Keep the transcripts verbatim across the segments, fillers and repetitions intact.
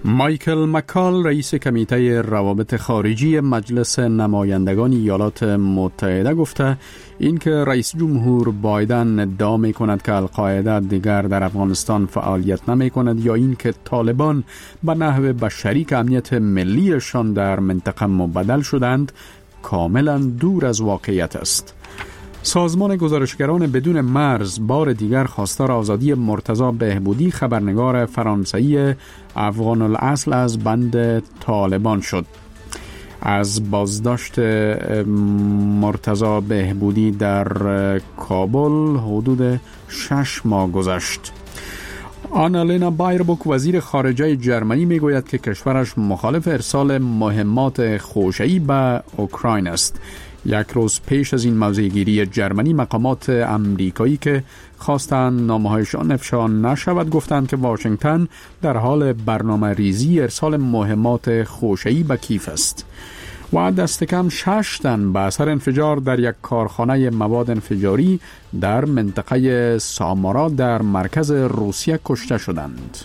مایکل مکال رئیس کمیته روابط خارجی مجلس نمایندگان ایالات متحده گفته اینکه رئیس جمهور بایدن ادعا می کند که القاعده دیگر در افغانستان فعالیت نمی کند یا اینکه طالبان به نحو به شریک امنیت ملیشان در منطقه مبدل شدند کاملا دور از واقعیت است. سازمان گزارشگران بدون مرز بار دیگر خواستار آزادی مرتضی بهبودی خبرنگار فرانسوی افغان الاصل از بند طالبان شد. از بازداشت مرتضی بهبودی در کابل حدود شش ماه گذشت. آنالینا بایربوک وزیر خارجه جرمنی میگوید که کشورش مخالف ارسال مهمات خوشه‌ای به اوکراین است. یک روز پیش از این موضع‌گیری جرمنی مقامات امریکایی که خواستند نامه‌هایشان افشا نشود گفتند که واشنگتن در حال برنامه ریزی ارسال مهمات خوشه‌ای به کیف است. و دست کم شش تن به اثر انفجار در یک کارخانه مواد انفجاری در منطقه سامارا در مرکز روسیه کشته شدند.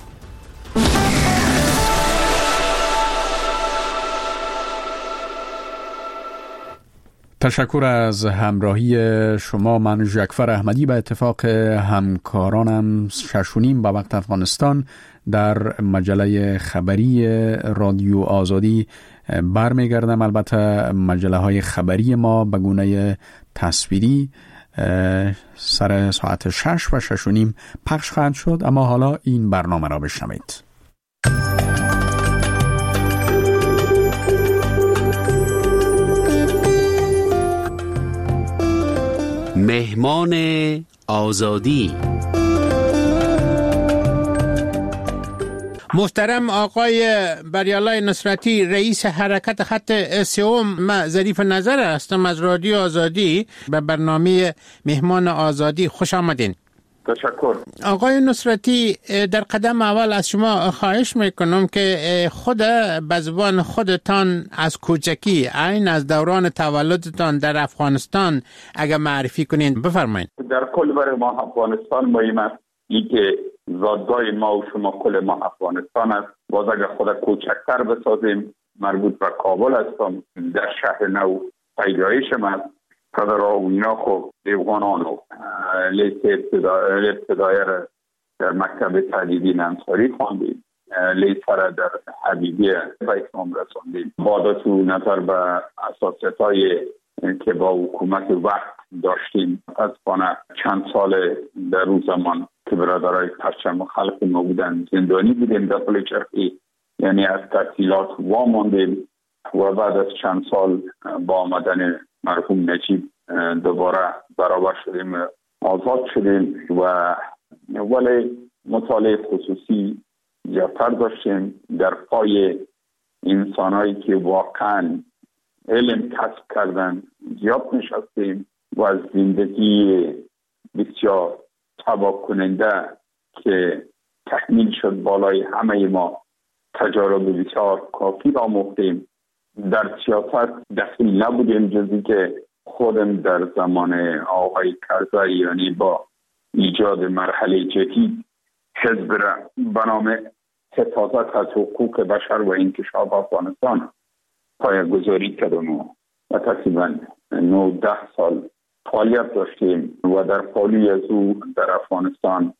تشکر از همراهی شما. من ژکفر احمدی به اتفاق همکارانم ششونیم به وقت افغانستان در مجله خبری رادیو آزادی برمیگردم. البته مجله های خبری ما به گونه تصویری سر ساعت شش و ششونیم پخش خواهد شد، اما حالا این برنامه را بشنوید. مهمان آزادی. محترم آقای بریالای نصرتی رئیس حرکت خط سوم، من ظریف نظر هستم از رادیو آزادی. به برنامه مهمان آزادی خوش آمدین. تشکر. آقای نصرتی، در قدم اول از شما خواهش میکنم که خود به زبان خودتان از کوچکی عین از دوران تولدتان در افغانستان اگر معرفی کنین بفرمایید. در کل برای ما افغانستان مهم است این که زادگاه ما و شما کل ما افغانستان است. باز اگر خود کوچکتر بسازیم مربوط به کابل هستم، در شهر نو پیدایشم است. پدر و اینا خب دیوانانو لیست ابتدایی را در مکتب تعلیمی انصاری خواندیم، لیست را در حبیبیه به اتمام رساندیم. بعد تو نظر به اساسیت‌های که با حکومت وقت داشتیم از پانه چند سال در روز زمان که برادرای پرچم خلق ما بودن زندانی بودیم در پل چرخی، یعنی از تحصیلات واماندیم و بعد از چند سال با آمدن مرحوم نجیب دوباره برابر شدیم، آزاد شدیم و ولی مطالعه خصوصی زیادتر داشتیم. در پای انسانایی که واقعا علم کسب کردن زیاد نشستیم و از زندگی بسیار تباه کننده که تحمیل شد بالای همه ما تجارب بسیار کافی را آموختیم. در سیاست دخیل نبودیم جزی که خودم در زمان آقای کرزی یعنی با ایجاد مرحله جدید حزب را به نام حفاظت از حقوق بشر و انکشاف افغانستان پایه‌گذاری کردم و تقریبا نه ده سال فعالیت داشتیم و در پالوی از او در افغانستان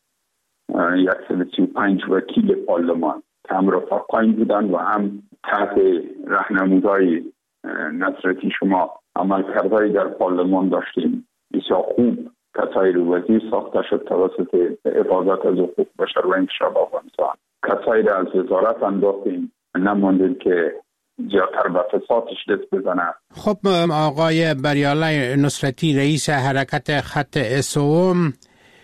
صد و سی و پنج وکیل پارلمان که هم رفقایم بودن و هم تحت راهنمایی نصرتی شما عمل کرده‌ای در پارلمان داشتیم. بسیار خوب کسایی رو وزیر ساخته شد توسط حفاظت از حقوق بشر و انکشاف افغانستان. کسایی رو از وزارت انداختیم، نماندیم که زیادتر به فسادش دست بزنه. خب آقای بریالای نصرتی رئیس حرکت خط سوم،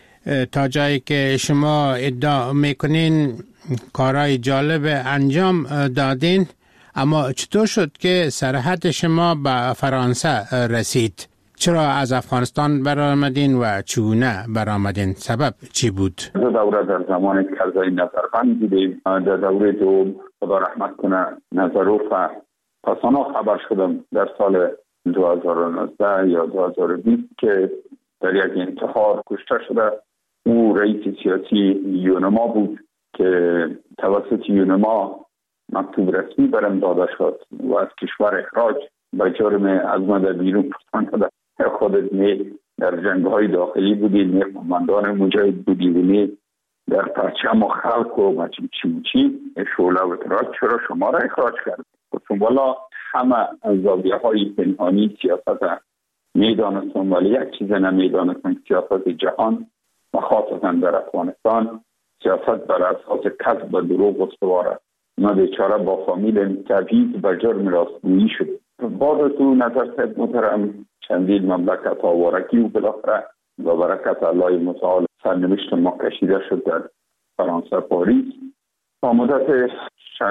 تا جایی که شما ادعا میکنین کارهای جالب انجام دادین، اما چطور شد که سرحد شما به فرانسه رسید؟ چرا از افغانستان برآمدین و چگونه برآمدین؟ سبب چی بود؟ دو دوره در زمان کرزی نظربند دیدیم. در دوره دوم خدا رحمت کنه نظروف پسانا خبر شدم در سال دو هزار و نوزده یا دو هزار و بیست که در یک انتحار کشته شده. او رئیس سیاسی یونما بود که توسط یونما مکتوب رسمی برم داده شد و از کشور اخراج به جرم از ما در بیرون پرتان خودت نه در جنگ های داخلی بودی، نه قماندان مجاهد بودی و نه در پرچم و خلق و مچی چی چی شعله و تراج، چرا شما را اخراج کرد؟ گفتم والا همه زاویه های پنهانی سیاست میدانستم، ولی یک چیز نمیدانستم، سیاست جهان و خاصتا در افغانستان سیاست بر اساس کذب و دروغ استواره. ما بیچاره با فامیل تبعید و جرم راستگویی شد. بعد تو نظر صاحب محترم چندین مملکت آوارگی و بالاخره و برکت الله متعال سرنوشت ما کشیده شد در فرانسه پاریس. تا مدت شش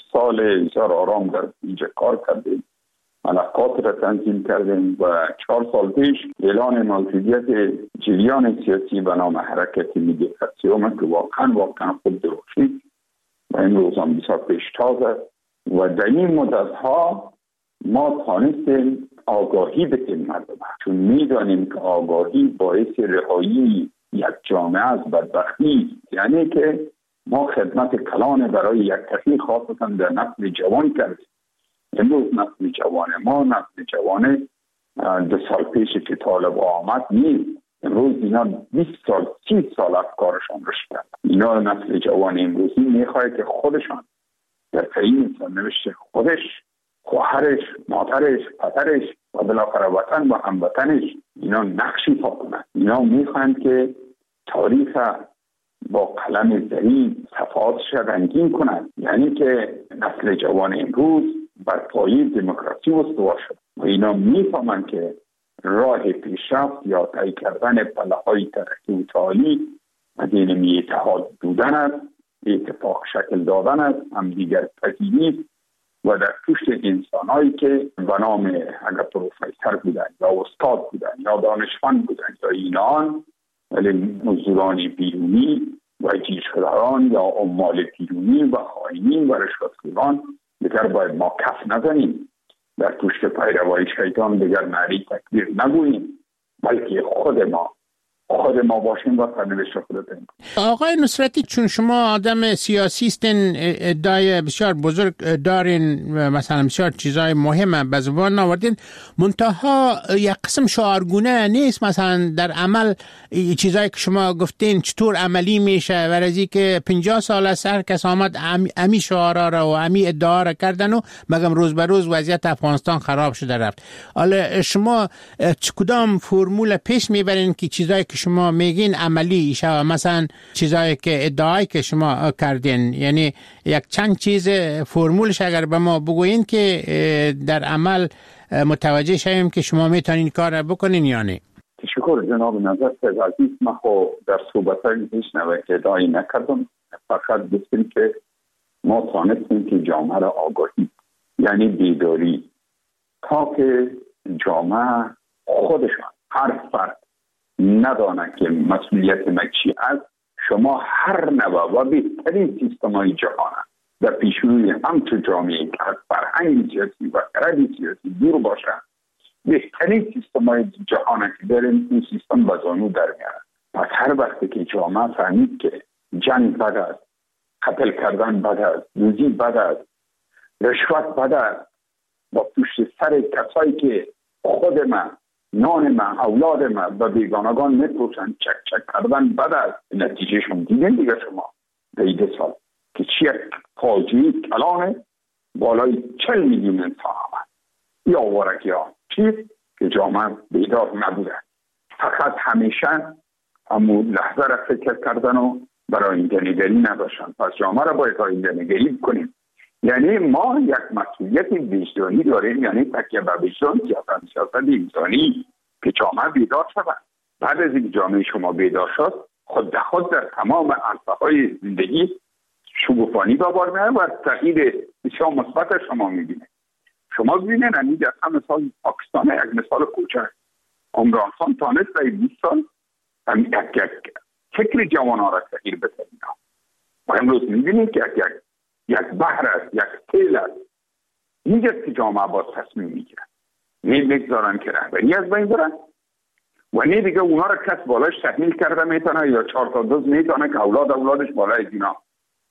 سال بسیار آرام در اینجا کار کردیم، ملکات را تنظیم کردیم و چهار سال پیش اعلان موجودیت جریان سیاسی به نام حرکت مدیفاسیون که واقعا واقعا خود درخشید و این روز هم بسیار پیشتاز است و در این مدت ها ما تانستیم آگاهی بتیم مردم، چون میدانیم که آگاهی باعث رهایی یک جامعه از بدبختی، یعنی که ما خدمت کلان برای یک کسی خاصتا در نسل جوان کردیم. امروز نسل جوان ما نسل جوان دو سال پیش که طالب آمد نیست، امروز اینا بیست سال سی سال افکارشان رشد کرد. اینا نسل جوان امروزی میخواد که خودشان در تعیین سرنوشت خودش، خواهرش، مادرش، پدرش و بالاخره وطن و هموطنش اینا نقشی پا کنند. اینا میخواهند که تاریخ با قلم زرین صفحاتش رنگین کنند، یعنی که نسل جوان امروز بر پایه دموکراسی استوار شد و اینا میفهمند که راه پیشرفت یا طی کردن پله‌های ترقی و تعالی مدینه اتحاد بودن است، اتفاق شکل دادن است، هم دیگر پذیری و در پشت انسان‌هایی که به نام اگر پروفسور بودن یا استاد بودن یا دانشمند بودن یا اینان، ولی مزدوران بیرونی و جیش‌خواران یا عمال بیرونی و خائنین و رشوتخواران دیگر باید ما کف نزنیم، در پشت پیروای شیطان دیگر نعره تکبیر نگوییم، بلکه خود ما خود ما باشیم و سرنوشت خود تعیین کنیم. آقای نصرتی، چون شما آدم سیاسی هستین، ادعای بسیار بزرگ دارین و مثلا بسیار چیزای مهمه به زبان آوردین، منتها یک قسم شعارگونه نیست. مثلا در عمل چیزایی که شما گفتین چطور عملی میشه؟ ورزی که پنجاه سال از هر کس آمد امی شعارا را و امی ادعا را کردن و مگم روز به روز وضعیت افغانستان خراب شده رفت. حالا شما کدام فرمول پیش میبرین که چیزایی که شما میگین عملی شه؟ مثلا چیزایی که ادعایی که شما کردین، یعنی یک چند چیز فرمولش اگر به ما بگوین که در عمل متوجه شویم که شما میتونین کار بکنین یا نه. تشکر جناب نظر عزیز. من خو در صحبت‌های پیش نوه ادعایی نکردم، فقط گفتم که ما تانستیم که جامعه را آگاهی، یعنی بیداری، تا که جامعه خودشان هر فرد ندانه که مسئولیت ما چی است. شما هر نوع و بهترین سیستم‌های جهان در پیشروی همچون جامعه که از فرهنگ سیاسی و خرد سیاسی دور باشه، بهترین سیستم‌های جهان که داریم این سیستم به زانو در میارن. پس هر وقتی که جامعه فهمید که جنگ بد است، قتل کردن بد است، دزدی بد است، رشوت بد است، با پشت سر کسایی که خود من، نان من، اولاد من و بیگانگان میپوشن چک چک کردن بد است. نتیجه شما دیدین دیگه شما در این دو سال که چی فاجعه کلانه بالای چل میلیون انسان آمد. یا آوارگی ها چیز که جامعه بیدار نبوده، فقط همیشه همون لحظه را فکر کردن و برای آینده نگری نداشتن. پس جامعه را باید آینده نگری بکنیم. یعنی ما یک مسئولیت وجدانی داریم، یعنی تکیه به وجدان، سیاست سیاست انسانی که جامعه بیدار شود. بعد از این جامعه شما بیدار شد، خود به خود در تمام عرصه‌های زندگی شگوفانی به بار میاد و تغییر بسیار مثبت شما میبینه. شما ببینید همین در مثال پاکستان یک مثال کوچک، عمران خان تانست در بیست سال همین یک یک فکر جوانان را تغییر بده. و امروز میبینید که یک یک یک بحر است، یک تیل است. اینجاست که جامعه باز تصمیم میگیرن، نه بگذارن که رهبری از بین برن و نه دیگه اونا را کس بالاش تحمیل کرده میتونه یا چهار تا دوز میتونه که اولاد اولادش بالای اینا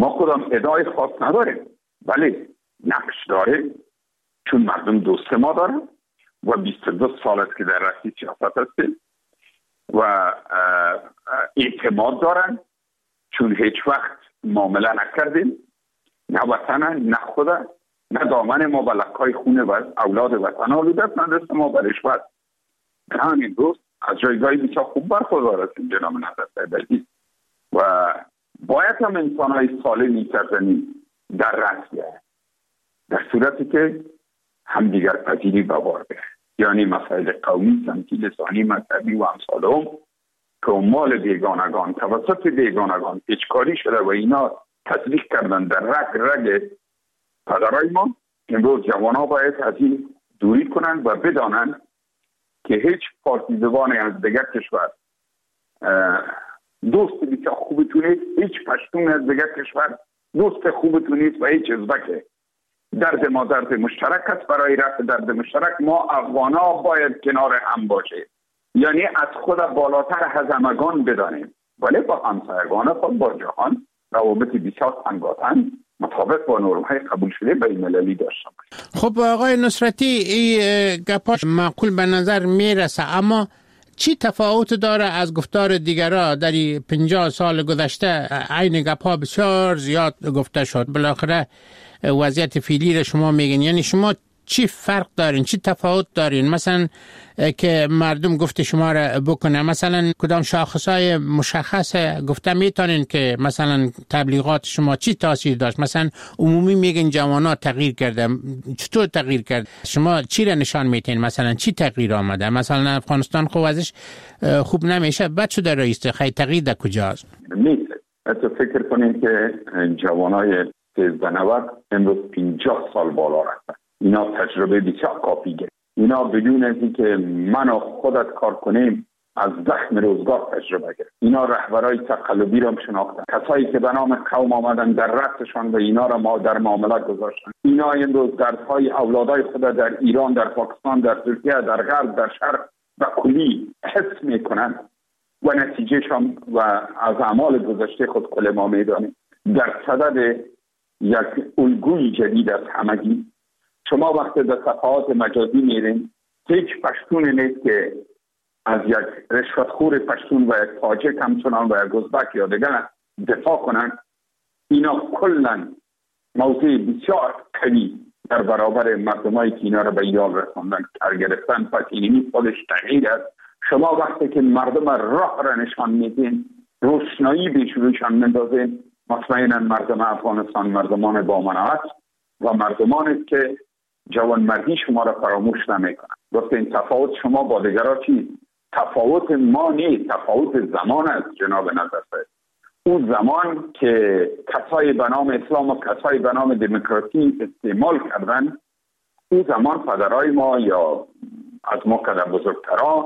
ما کدام ادعای خاص نداریم، ولی نقش داره، چون مردم دوست ما دارن و بیست و دو سال است که در رأس سیاست هستیم و اعتماد دارن، چون هیچ وقت معامله نکردیم، نه وطن نه خود نه دامن ما به لکای خونه و اولاد وطن آلودت، نه دست ما به رشوت. به همین روز از جایگاهی بسیار خوب برخوردار هستیم جناب نظر سیدی و باید هم انسان های سالمی سرزمین در رأس بیاید، در صورتی که همدیگر پذیری ببار بیاید، یعنی مسائل قومی، سمتی، لسانی، مذهبی و امثال هم که مال بیگانگان توسط بیگانگان پیچکاری شده و اینا تطبیق کردن در رگ رگ پدرای ما. امروز جوان ها باید از این دوری کنند و بدانند که هیچ پارتیزبانی از دیگر کشور دوست بسیار خوبتون نیست، هیچ پشتون از دیگر کشور دوست خوبتون نیست و هیچ ازبکه. درد ما درد مشترک است، برای رفع درد مشترک ما افغان ها باید کنار هم باشه، یعنی از خود بالاتر از همگان بدانیم، ولی با همسایگان خود با جهان روابط بسیار تنگاتن مطابق با نرم‌های قبول شده بین المللی داشته باشیم. خب آقای نصرتی، این گپاش معقول به نظر میرسه، اما چی تفاوت داره از گفتار دیگرها؟ در پنجاه سال گذشته عین گپا بسیار زیاد گفته شد، بالاخره وضعیت فعلی را شما میگین، یعنی شما چی فرق دارین، چی تفاوت دارین مثلا که مردم گفت شما را بکنه؟ مثلا کدام شاخصای مشخص گفته میتونین که مثلا تبلیغات شما چی تاثیر داشت؟ مثلا عمومی میگن جوانا تغییر کرده، چطور تغییر کرد؟ شما چی را نشان میتین؟ مثلا چی تغییر آمده؟ مثلا افغانستان خوب ازش خوب نمیشه، بد شده رئیس، خیلی تغییر در کجاست؟ نیست. تو فکر کنین که جوانای سیزده نود امروز پنجاه سال بالا رفتن، اینا تجربه بسیار کافی گرفت، اینا بدون از اینکه من و خودت کار کنیم از زخم روزگار تجربه گرفت، اینا رهبرای تقلبی را شناختن، کسایی که به نام قوم آمدن در رأسشان و اینا را ما در معاملات گذاشتن، اینا امروز دردهای اولادای خود در ایران، در پاکستان، در ترکیه، در غرب، در شرق و کلی حس میکنن و نتیجهشان و از اعمال گذشته خود کل ما میدانیم. در صدد یک الگوی جدید از همگی، شما وقتی در صفحات مجازی میرین هیچ پشتون نیست که از یک رشوتخور پشتون و یک تاجک همچنان و یک ازبک یا دیگر دفاع کنند. اینا کلا موضوع بسیار قوی در برابر مردمایی که اینا را به یال رساندن کار گرفتن، پس اینی خودش تغییر است. شما وقتی که مردم راه را نشان میدین، روشنایی به روشان میندازین، مطمئنا مردم افغانستان مردمان با مناعت و مردمان است که جوانمردی شما را فراموش نمیکنند. گفت این تفاوت شما با دیگران چی؟ تفاوت ما نیست، تفاوت زمان است جناب نظر سید. اون زمان که کسای به نام اسلام و کسای به نام دموکراسی استعمال کردن، اون زمان پدرای ما یا از ما کده بزرگترها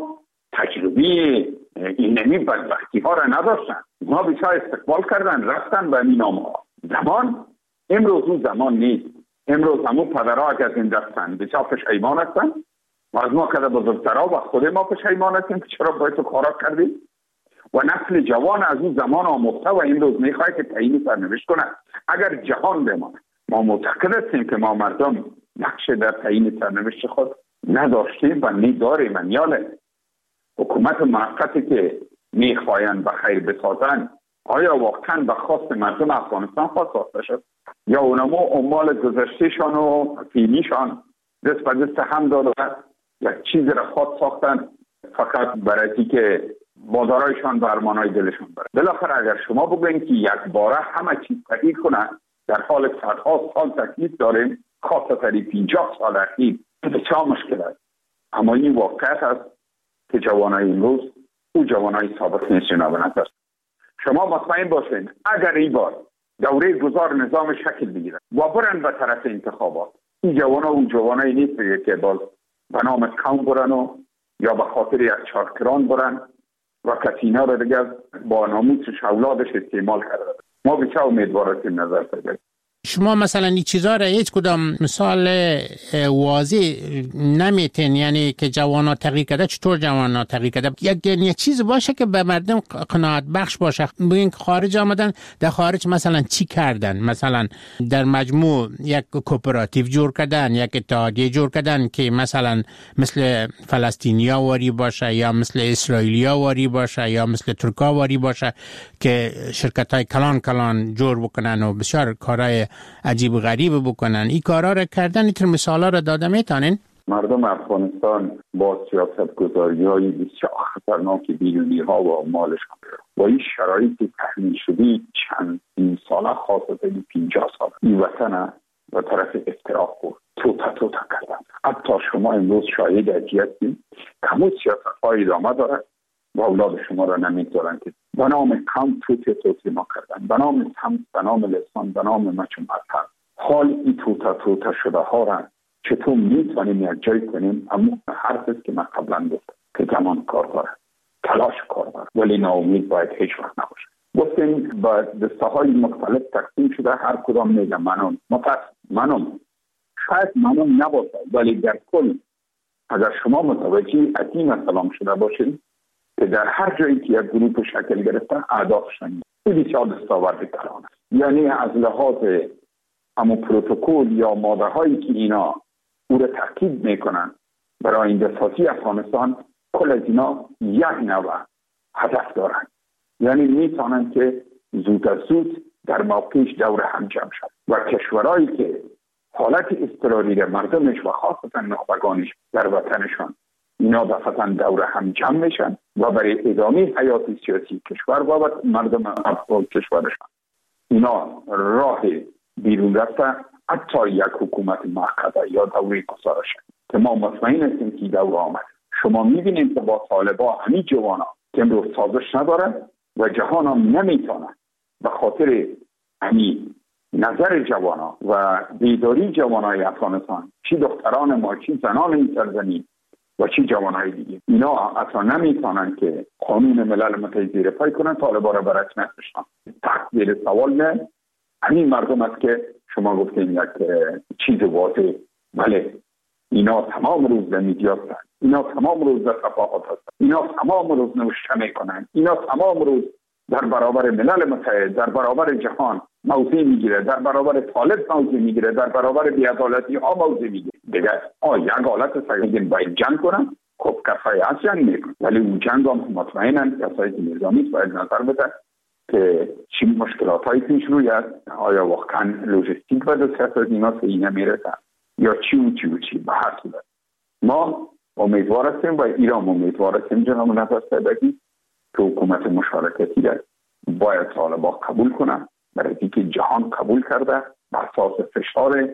تجربی اینمی بدبختی ها را نداشتن، ما بسیار استقبال کردن، رفتن به این نام ها. زمان امروز اون زمان نیست. امروز همون پدرها که از این دستن بسیار پشیمان هستن و از ما کده بزرگترها و خود ما پشیمان هستیم که چرا باید تو کارا کردیم و نسل جوان از اون زمان آموخته و امروز میخواه که تعیین سرنوشت کنه. اگر جهان بمانه، ما معتقد هستیم که ما مردم نقش در تعیین سرنوشت خود نداشتیم و نداریم. میاله حکومت موقتی که میخواین به خیر بسازن، آیا واقعا به خواست مردم افغانستان خواست ساخته شد یا اونمو اموال گذشتهشان و فعلیشان دست به دست هم داد و یک چیز را خود ساختن فقط برای که بازارایشان و ارمانای دلشان بره؟ بالاخره اگر شما بگوین که یک باره همه چیز تغییر کنه، در حال صدها سال تکلیف داریم، خاصه تری پنجاه سال اخیر بسیار مشکل است. اما این واقعیت است که جوانای امروز او جوانای سابق نیست جناب نظر. شما مطمئن باشین اگر این بار دوره گذار نظام شکل بگیرد و برن به طرف انتخابات، این جوانا اون جوانایی نیست که باز به نام قوم برن و یا به خاطر یک چارکران برن و کسینا رو دیگر با ناموسش اولادش استعمال کرده. ما بسیار امیدوار هستیم نظر سید. شما مثلا این چیزا را هیچ کدام مثال واضح نمیتین، یعنی که جوانا تغییر کرده، چطور جوانا تغییر کرده؟ یک یعنی چیز باشه که به مردم قناعت بخش باشه. ببین خارج آمدن، در خارج مثلا چی کردن؟ مثلا در مجموع یک کوپراتیو جور کردن، یک اتحادیه جور کردن که مثلا مثل فلسطینیا واری باشه یا مثل اسرائیلیا واری باشه یا مثل ترکا واری باشه که شرکت های کلان کلان جور بکنن و بسیار کارهای عجیب و غریب بکنن. این کارا را کردن. اینطور مثالا را داده میتونین؟ مردم افغانستان با سیاست گذاری های بسیار خطرناک بیرونی ها و مالشان و این شرایط تحمیل شده چند این ساله خاصتا این پینجاه سال این وطن و طرف افتراق بود توتا توتا کردن. حتی شما امروز شاهد هستید کمو سیاست های ادامه داره و اولاد شما را نمیذارن که به نام قوم توتی توتی ما کردن، به نام سمت، به نام لسان، به نام مچ مذهب. حال این توتا توتا شده ها را چطور میتونیم یک جای کنیم؟ اما حرف است که من قبلا گفتم که زمان کار داره، تلاش کار داره، ولی ناامید باید هیچ وقت نباشه. گفتیم با دسته های مختلف تقسیم شده، هر کدام میگه منم مفت منم شاید منم نباشه، ولی در کل اگر شما متوجه اتیم سلام شده باشید که در هر جایی که یک گروه شکل گرفته اهدافشان این بسیار دستاورد کلان است. یعنی از لحاظ همون پروتکل یا ماده هایی که اینا او را تاکید میکنن برای آینده سازی افغانستان، کل از اینا یک نوع هدف دارن. یعنی میتونن که زود از زود در موقعش دور هم جمع شد و کشورهایی که حالت اضطراری مردمش و خاصتا نخبگانش در وطنشان اینا دفعتاً دور هم جمع میشن و برای ادامه حیات سیاسی کشور و مردم افغان کشورشان اینا راه بیرون رفته حتی یک حکومت موقته یا دوره گزارش که ما مطمئن هستیم که دور آمد. شما میبینید که با طالبا همین جوانا که امروز سازش نداره و جهان هم نمیتونه به خاطر همین نظر جوانا و بیداری جوانای افغانستان، چی دختران ما، چی زنان این سرزمین و چی جوانای دیگه، اینا اصلا نمیتونن که قانون ملل متحد زیر پای کنن، طالبا را به رسمیت بشناسن. تقدیر سوال نه همین مردم است که شما گفتین یک چیز واضح. بله اینا تمام روز در میدیا هستن، اینا تمام روز در صفحات هستن، اینا تمام روز نوشته میکنن، اینا تمام روز در برابر ملل متحد، در برابر جهان موضع میگیره، در برابر طالب موضع میگیره، در برابر بی‌عدالتی ها موضع میگیره. دیگه آ یک حالت سگین باید جنگ کنن، خب کسایی از جنگ میکنن، ولی اون جنگ هم مطمئنن کسایی که نظامی باید نظر بدن که چی مشکلات هایی پیش روی است، آیا واقعا لوجستیک و دسترس از اینا به اینا میرسن یا چی و چی و چی به هر صورت. ما امیدوار هستیم و ایران امیدوار هستیم جناب نفس بگیم که حکومت مشارکتی را باید طالبا قبول کنن، برای اینکه جهان قبول کرده بر اساس فشار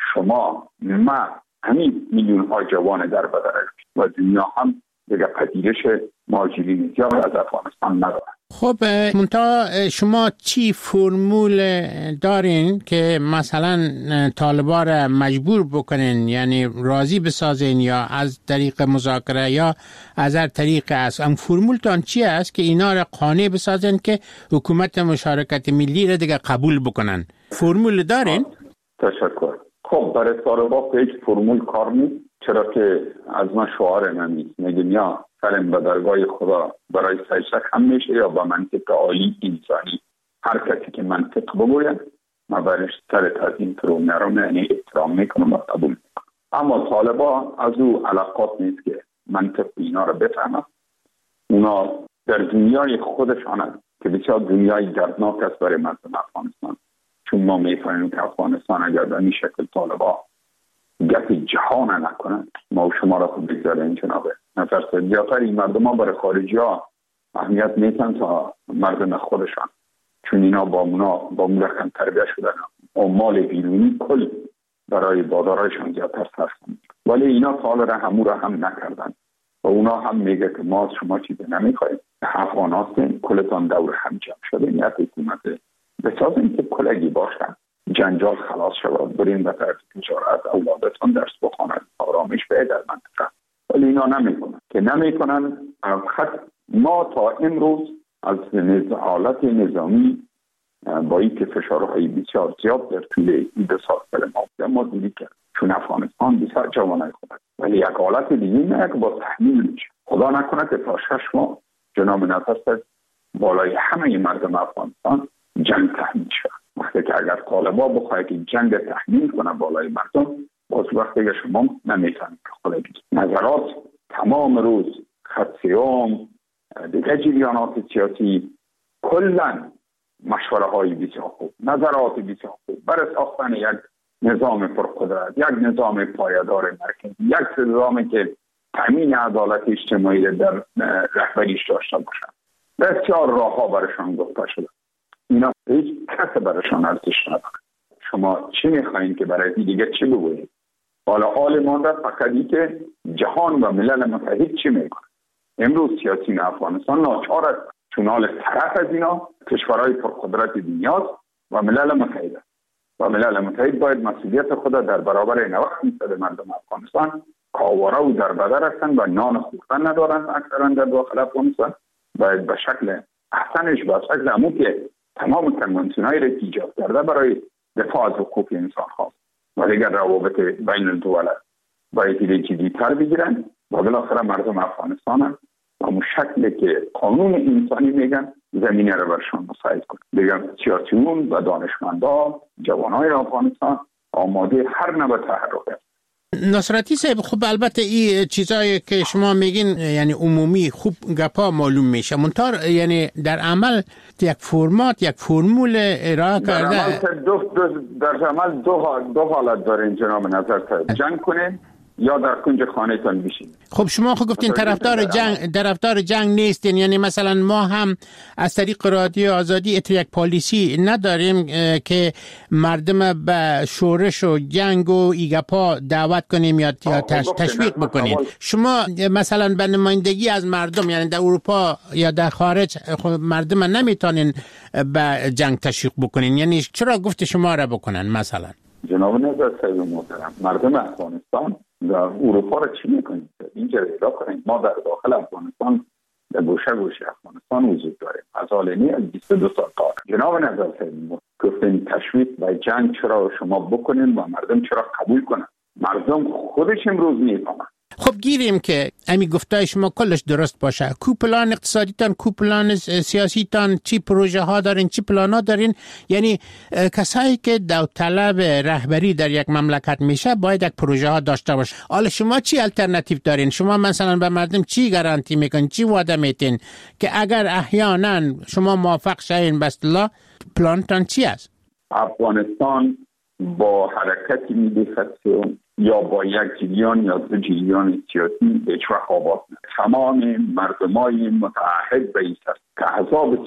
شما ما همین میلیون ها جوان در بدر و دنیا هم دیگه پذیرش مهاجرین زیاد از افغانستان نداره. خب منتها شما چی فرمول دارین که مثلا طالبا را مجبور بکنین، یعنی راضی بسازین یا از طریق مذاکره یا از هر طریق است؟ ام فرمولتان چی است که اینا را قانع بسازین که حکومت مشارکت ملی را دیگه قبول بکنن؟ فرمول دارین؟ تشکر. خب برای طالبا هیچ فرمول کار نیست، چرا که از ما شعار نمیست میگیم یا سلم به درگاه خدا برای سجده کم میشه یا با منطق عالی انسانی. هر کسی که منطق بگوید ما برش سر تازین فرو نرم، یعنی احترام میکنم و قبول میکنم. اما طالبا از او علاقات نیست که منطق اینا رو بفهمن. اونا در دنیای خودشان هست که بسیار دنیای دردناک است برای مردم افغانستان، چون ما میفهمیم که افغانستان اگر به این شکل طالبا گپ جهان نکنن ما و شما را خود بگذاره این جنابه نفر سدیاتر این مردم ها برای خارجی ها اهمیت نیستن تا مردم خودشان، چون اینا با اونا با اون رقم تربیه شدن و مال بیرونی کل برای بادارایشان زیادتر صرف کنند. ولی اینا حال را همو را هم نکردن و اونا هم میگه که ما از شما چیزی نمیخوایم، افغان هستیم، کلتان دور هم جمع شده، نیت حکومت بسازیم که کلگی باشن، جنجال خلاص شود، بریم به طرف تجارت، اولادتان درس بخوانند، آرامش به در منطقه. ولی اینا نمیکنن که نمیکنن. خط ما تا امروز از حالت نظامی با این که فشارهای بسیار زیاد در طول این دو سال ما ما دیدیم که چون افغانستان بسیار جوانای خود است، ولی یک حالت دیگه نه که با تحمیل میشه. خدا نکنه که تا شش ماه جناب نفس بالای همه مردم افغانستان جنگ تحمیل شد. وقتی که اگر طالبان بخواهد که جنگ تحمیل کنه بالای مردم، باز وقتی که شما نمیتونید که خدا بگید. نظرات تمام روز خط سیام دیگه جریانات سیاسی کلا مشوره های بسیار خوب، نظرات بسیار خوب برای ساختن یک نظام پرقدرت، یک نظام پایدار مرکزی، یک نظامی که تامین عدالت اجتماعی در رهبریش داشته باشند. بسیار راه ها برشان گفته شده. اینا هیچ کس برشان ارزش نداره. شما چی میخواین که برای دیگه چی بگویید؟ حالا حال مانده فقط این که جهان و ملل متحد چی میکنه؟ امروز سیاسیون افغانستان ناچار است چون حال طرف از اینا کشورهای پرقدرت دنیاست و ملل متحد است. و ملل متحد باید مسئولیت خود در برابر این وقت می‌سد مردم افغانستان کاواره و در بدر هستند و نان خوردن ندارند اکثرا در داخل افغانستان. باید به شکل احسنش به شکل همون که تمام کنوانسیون‌های را ایجاد کرده برای دفاع از حقوق انسان خواست و دیگر روابط بین الدول باید دیگه جدی‌تر بگیرن و بالاخره مردم افغانستان هم همون شکلی که قانون انسانی میگن زمینه رو برشان مساعد کنه. دیگر سیاسیون و دانشمندان جوانای افغانستان آماده هر نوع تحرک است. نصرتی صاحب، خب البته این چیزایی که شما میگین یعنی عمومی خوب گپا معلوم میشه، منتها یعنی در عمل یک فرمات یک فرمول ارائه کرده. در عمل دو, دو در عمل دو, دو حالت دارین جناب نظر صاحب، جنگ کنین یا در کنج خانه‌تان بشین. خب شما خب گفتین طرفدار جنگ طرفدار جنگ نیستین، یعنی مثلا ما هم از طریق رادیو آزادی ات یک پالیسی نداریم که مردم به شورش و جنگ و ایگپا دعوت کنیم یا تشویق بکنیم. شما مثلا به نمایندگی از مردم یعنی در اروپا یا در خارج مردم نمیتونین به جنگ تشویق بکنین، یعنی چرا گفت شما را بکنن؟ مثلا جناب نظر صاحب محترم، مردم افغانستان در اروپا را چی میکنید؟ اینجا اعلام کنید ما در داخل افغانستان در گوشه گوشه افغانستان وجود داریم از آلینی از بیست و دو سال قبل. جناب نظر صاحب گفتین تشویق به جنگ چرا شما بکنین و مردم چرا قبول کنن؟ مردم خودش امروز میفهمن. خب گیریم که امی گفتای شما کلش درست باشه. کو پلان اقتصادی تان، کو پلان سیاسی تان، چی پروژه ها دارین، چی پلان ها دارین، یعنی کسایی که داوطلب رهبری در یک مملکت میشه باید یک پروژه ها داشته باشه. حالا شما چی الटरनेटिव دارین؟ شما مثلا به مردم چی گارانتی میکنین، چی وعده میتین که اگر احیانا شما موافق شین به اصطلاح پلان تان چی است؟ افغانستان با حرکت ملی خصوصی یا با یک جریان یا دو جریان سیاسی هیچ وقت آباد نه. تمام مردمای متعهد به این است که احزاب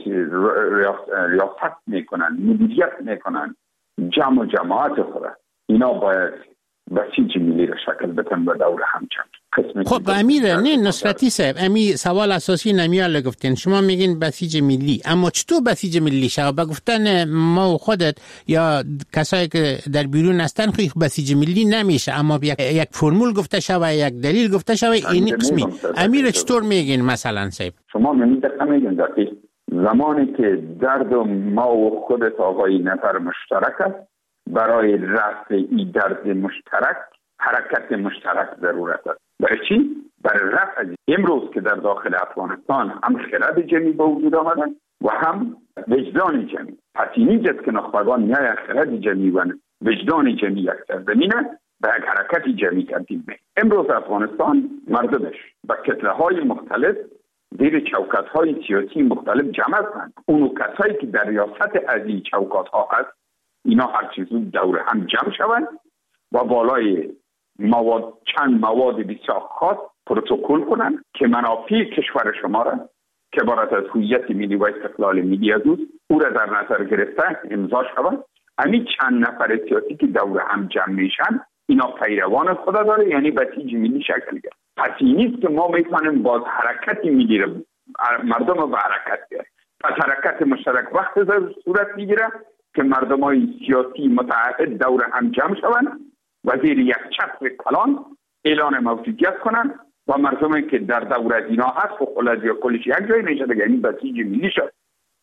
ریاست میکنن، مدیریت میکنن جمع و جماعت خود، اینا باید بسیج ملی را شکل بدن و دور هم جمع. خب امیر نه نصرتی صاحب، امی سوال اساسی نمیال گفتین، شما میگین بسیج ملی، اما چطور بسیج ملی شود؟ با گفتن ما و خودت یا کسایی که در بیرون هستن خیلی بسیج ملی نمیشه، اما یک, یک فرمول گفته شود، یک دلیل گفته شود، این قسمی. امیر چطور میگین مثلا صاحب؟ شما میگین میگین دقیق زمانی که درد ما و خودت آقای نفر مشترک است، برای رفع این درد مشترک حرکت مشترک ضرورت است. برای چی؟ برای رفع امروز که در داخل افغانستان هم خرد جمعی به وجود آمدن و هم وجدان جمعی. پس اینی جد که نخبگان یا یک خرد جمعی و وجدان جمعی یک سرزمینه به یک حرکت جمعی تبدیل می. امروز افغانستان مردمش با کتله های مختلف زیر چوکات های سیاسی مختلف جمع هستند. اونو کسایی که در ریاست از این چوکات ها هست اینا هر چیزو دور هم جمع شوند و بالای مواد چند مواد بسیار خاص پروتکل کنند که منافع کشور شما را که عبارت از هویت ملی و استقلال ملی از اوست او را در نظر گرفته امضا شود. همین چند نفر سیاسی که دور هم جمع میشن اینا پیروان خود داره، یعنی بسیج ملی شکل گرفت. پس این نیست که ما میتونیم باز حرکت ملی را مردم رو به حرکت بیاریم. پس حرکت مشترک وقت صورت میگیره که مردمای سیاسی متعهد دور هم جمع شوند و زیر یک چتر کلان اعلان موجودیت کنند و مردمی که در دور از اینا هست و خلاص یا کلش یک جای نشه دیگه، یعنی بسیج ملی شد.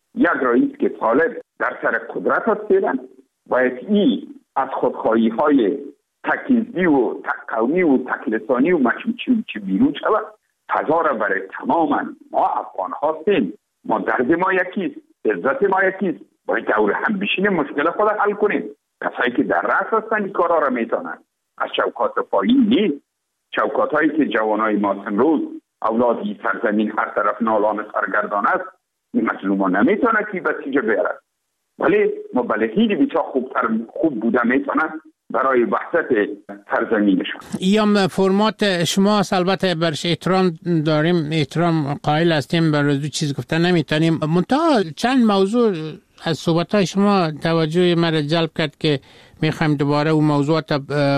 یک رئیس که طالب در سر قدرت است فعلا باید این از خودخواهی های تکیزی و تقومی و تکلسانی و مشروطی که بیرون شود فضا را برای تماما ما افغان هستیم، ما درد ما یکیست، عزت ما یکیست، باید دور هم بشینیم مشکل خود حل کنیم. کسایی که در رأس هستند این کارا را میتونن، از چوکات پایین نیست. چوکات هایی که جوانای ما امروز اولادی سرزمین هر طرف نالان سرگردان است، این مظلومان نمیتونه که بسیجه بیارد، ولی مبلغین بیچا خوبتر خوب بوده میتونن برای وحدت سرزمینشون. ایام فرمات شما البته برش احترام داریم، احترام قائل هستیم، بر دو چیز گفتن نمیتونیم. منتها چند موضوع از صحبت‌های شما توجه مرا جلب کرد که میخوایم دوباره اون موضوعات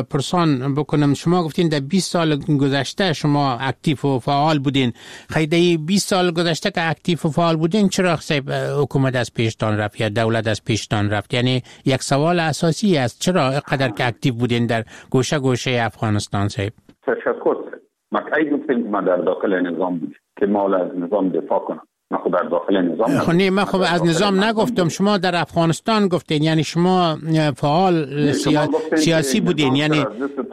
پرسان بکنم. شما گفتین در بیست سال گذشته شما اکتیو و فعال بودین. خیلی بیست سال گذشته که اکتیو و فعال بودین چرا صاحب حکومت از پیشتان رفت یا دولت از پیشتان رفت؟ یعنی یک سوال اساسی است، چرا اینقدر که اکتیو بودین در گوشه گوشه افغانستان صاحب؟ تشکر. ما کی گفتیم ما در داخل نظام بودیم که ما از نظام دفاع کنم. من خود در داخل نظام خب نه، من خب از نظام نگفتم، شما در افغانستان گفتین، یعنی شما فعال سیا... سیاسی بودین. یعنی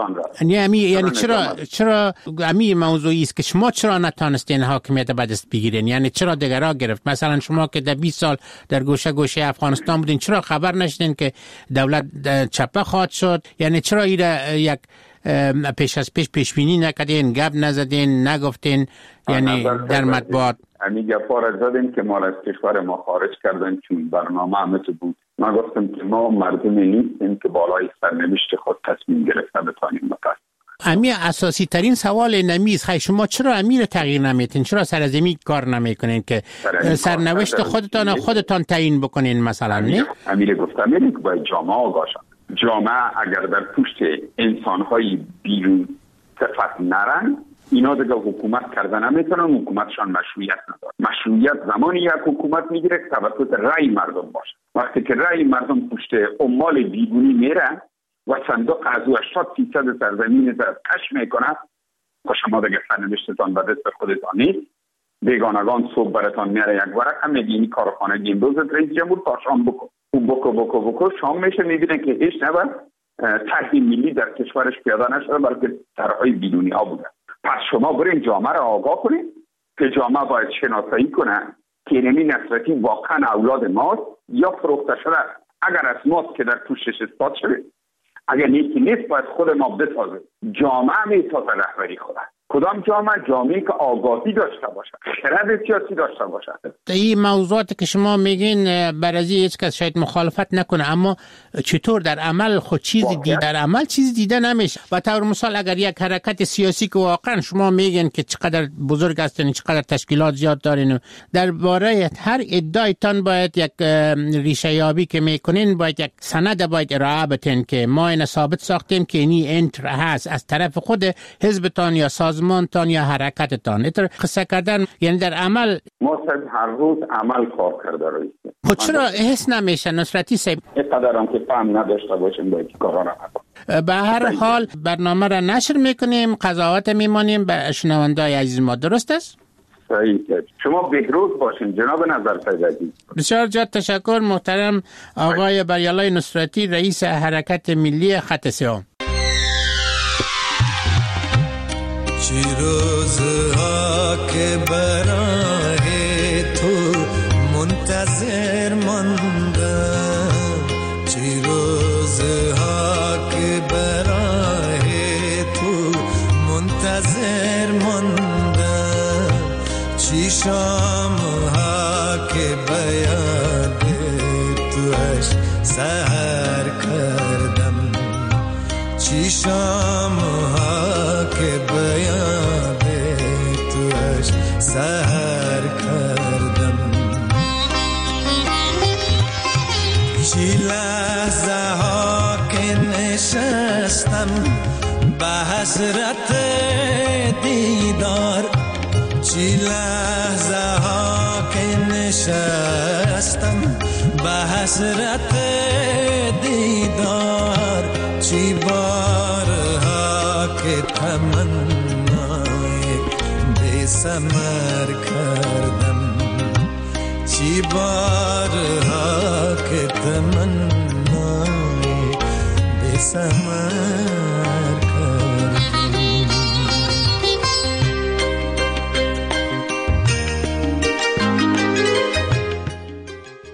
یعنی یعنی چرا چرا امی موضوعی است که شما چرا نتونستین حاکمیت به دست بگیرین؟ یعنی چرا دیگرها گرفت؟ مثلا شما که در بیست سال در گوشه گوشه افغانستان بودین، چرا خبر نشدین که دولت چپه خواهد شد؟ یعنی چرا ایره یک پیش از پیش پیش بینی نکردین، گپ نزدین، نگفتین؟ یعنی در مطبوعات امی گپا را زدیم که ما را از کشور ما خارج کردن چون برنامه همه بود. ما گفتم که ما مردمی نیستیم که بالای سرنوشت خود تصمیم گرفته بتانیم مقصد. امی اساسی ترین سوال نمیز خیلی شما چرا امیر تغییر نمیتین؟ چرا سرزمی کار نمیکنین که سرنوشت خودتان خودتان تعیین بکنین مثلا؟ نه امیر گفته امیر که باید جامعه آگاه شد. جامعه اگر در پشت انسان‌های بیرون صفت نرن، اینا دیگه حکومت کردن نمیتونن، حکومتشان مشروعیت نداره. مشروعیت زمانی یک حکومت میگیره که توسط رأی مردم باشه. وقتی که رأی مردم پشت عمال بیرونی میره و صندوق از هشتاد فیصد سرزمین را کش میکنه، و شما دیگه سرنوشتتان به دست خودتان نیست. بیگانگان صبح براتان میاره یک ورق هم میگه این کارخانه امروز رئیس جمهور تا شام بکن. او بکو بکو بکو شام میشه میبینه که هیچ نبود طرح ملی در کشورش پیاده نشده، بلکه طرحهای بیرونی ها بوده. پس شما برین جامعه را آگاه کنید که جامعه باید شناسایی کنه که اینمی نصرتی واقعا اولاد ماست یا فروخته شده. اگر از ماست که در پوشش اثبات شده، اگر نیستی نیست باید خود ما بسازه. جامعه میسازه رهبری خود. کدام جامعه؟ جامعه که آگاهی داشته باشه، خرد سیاسی داشته باشه. این موضوعاتی که شما میگین برای هیچ کس شاید مخالفت نکنه، اما چطور در عمل خود چیزی دیده در عمل چیزی دیده نمیشه؟ و طور مثال اگر یک حرکت سیاسی که واقعا شما میگین که چقدر بزرگ هستین، چقدر تشکیلات زیاد دارین، درباره هر ادعایتان باید یک ریشه یابی که میکنین، باید یک سند باید ارائه بدین که ما این ثابت ساختیم که اینی انتر هست از طرف خود حزبتان یا سازمانتان یا حرکتتان. اینطور قصه کردن یعنی در عمل ما هر روز عمل کار کرده رئیس. خود چرا حس نمیشه نصرتی صاحب؟ اینقدر هم که فهم نداشته باشیم باید کارا را نکنیم. به هر حال برنامه را نشر میکنیم، قضاوت میمانیم به شنوندای عزیز ما، درست است؟ صحیح. شما بهروز باشین جناب نظر فیضی. بسیار زیاد تشکر محترم آقای بریالای نصرتی، رئیس حرکت ملی خط سیاه. چی روزها که برای تو منتظر ماندم، چی روزها که برای تو منتظر ماندم، چی شامها که بیاد توش سحر کردم، چی شامها که بیاد توش سحر کردم، چی لحظه ها که نشستم به حسرت دیدار، چی لحظه ها که نشستم به حسرت دیدار، چی بارها که تمنای بی ثمر کردم، چی چی بارها که تمنای بسم